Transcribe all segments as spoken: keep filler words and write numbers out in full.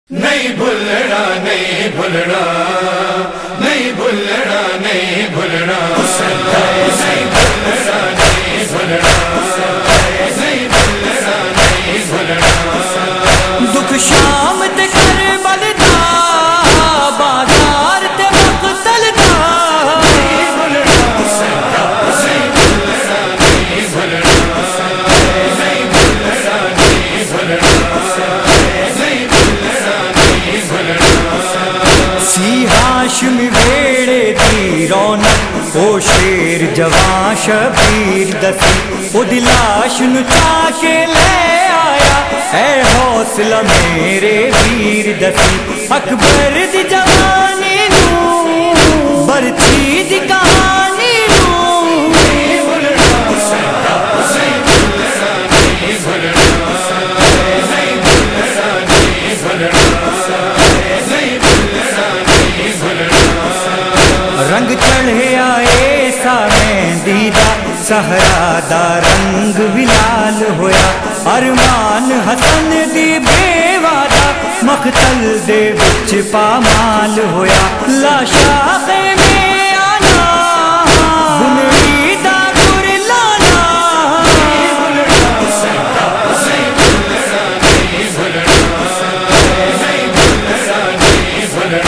نہیں بھولنا نہیں بھولنا نہیں بھولنا نہیں بھولنا نہیں بھولنا نہیں بھولنا نہیں بھولنا نہیں بھولنا دکھ شام تے کربلا دا بازار تے مقتل دا نہیں بھولنا نہیں بھولنا نہیں بھولنا نہیں بھولنا نہیں بھولنا سی ہاشمی ویڑے دی رونق او شیر جوان شبیر دسی او دی لاش نو چا کے لے آیا اے حوصلہ میرے ویر دسی اکبر دی جوانی نو برچی دی کہانی نو نہیں بھولنا نہیں بھولنا نہیں بھولنا نہیں بھولنا نہیں بھولنا رنگ چڑھے آئے سا مہندی دا سہرا دا رنگ بھی لال ہویا ارمان حسن دی بیوہ دا مقتل دے وچ پامال ہویا لاشا میں آنا بنوی دا گر لانا نہیں بھولنا نہیں بھولنا نہیں بھولنا نہیں بھولنا نہیں بھولنا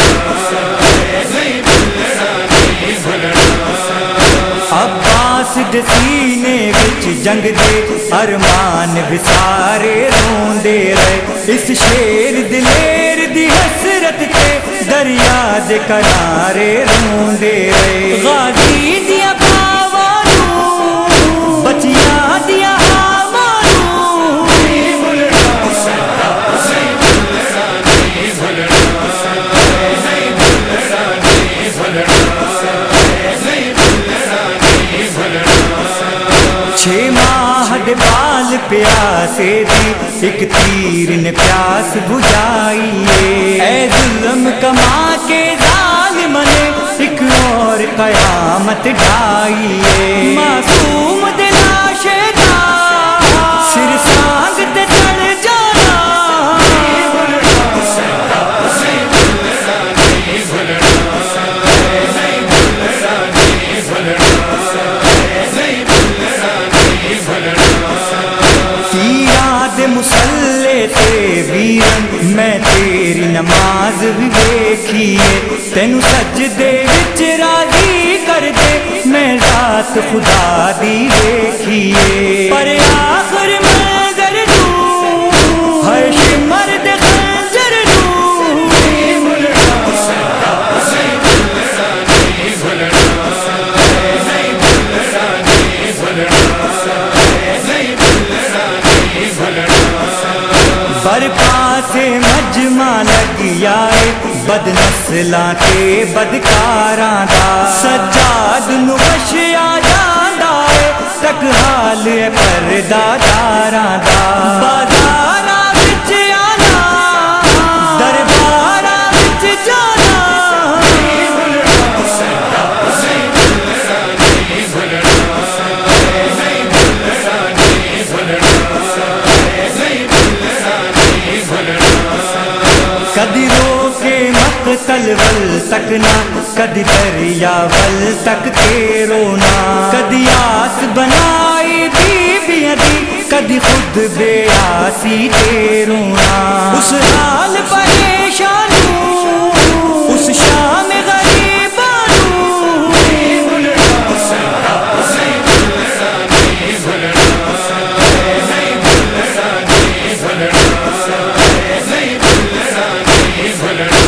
عباس دے سینے وچ جنگ دے ارمان وسارے روندے رہے اس شیر دلیر دی حسرت تے دریا دے کنارے روندے رہے غازی دیاں باواں نوں بچیاں دیاں ہاواں نوں نہیں بھولنا نہیں بھولنا نہیں بھولنا نہیں بھولنا نہیں بھولنا چھ ماہ دے بال پیاسے دی ایک تیر نے پیاس بجھائی اے ظلم کما کے ظالم نے ایک اور قیامت ڈھائی معصوم دے لاشے دا سر سانگ تے چڑھ جانا نہیں بھولنا نہیں بھولنا نہیں بھولنا نہیں بھولنا نہیں بھولنا نہیں بھولنا نہیں بھولنا تیرا دے مسلے تے ویرن میں تیری نماز بھی ویکھیے تینو سجدے وچ راضی کر دے میں ذات خدا دی ویکھیے پر آخر منظر دوں ہر شمر دے خنجر دوں نہیں بھولنا نہیں بھولنا نہیں بھولنا نہیں بھولنا نہیں بھولنا نہیں بھولنا نہیں بھولنا برپا سے مجمع لگیا ہے بد نسلاں تے بدکاراں دا سجاد نو بخشیا جاندا ہے تک حال ہے پردہ داراں دا بازاراں وچ آنا درباراں وچ جانا نہیں بھولنا نہیں بھولنا نہیں بھولنا نہیں بھولنا نہیں بھولنا نہیں بھولنا نہیں بھولنا کدی رو کے مقتل ول تک نہ کدی دریا ول تک تے رونا کدی آس بنائی بیبیاں دی کدی خود بے آسی تے رونا اس حال پریشانوں اس شام غریبانوں نہیں بھولنا نہیں بھولنا نہیں بھولنا نہیں بھولنا نہیں بھولنا نہیں بھولنا نہیں بھولنا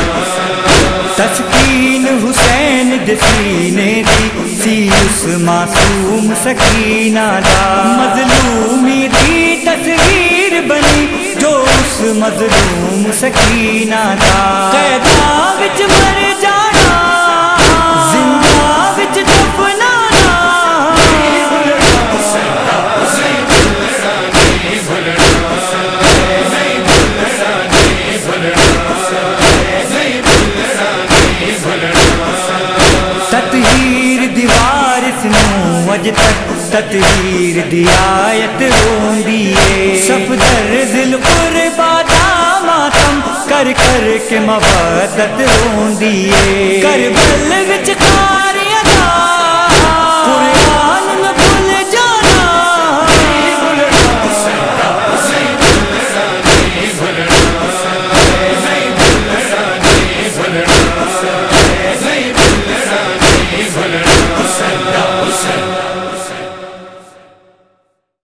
تسکین حسین دے سینے دی سی اس معصوم سکینہ دا مظلومی دی تصویر بنی جو اس مظلوم سکینہ دا قیداں وچ مر جانا زندہ وچ دفنانا نہیں بھولنا نہیں بھولنا نہیں بھولنا نہیں بھولنا نہیں بھولنا نہیں بھولنا نہیں بھولنا تطہیر دی وارث نو اج تک تطہیر دی آیت روندی ہے صفدر ذل قربا دا ماتم کر کر کر کے مودت ہوندی ہے کربل وچ